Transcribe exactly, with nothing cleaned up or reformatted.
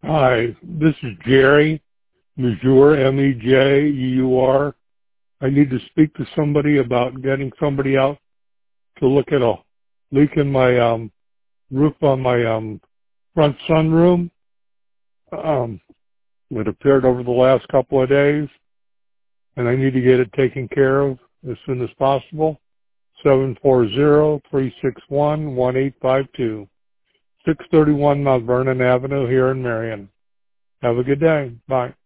Hi, this is Jerry, Mejur, M E J E U R. I need to speak to somebody about getting somebody out to look at a leak in my um, roof on my um, front sunroom. Um, it appeared over the last couple of days, and I need to get it taken care of as soon as possible. seven four zero, three six one, one eight five two, six thirty-one Mount Vernon Avenue here in Marion. Have a good day. Bye.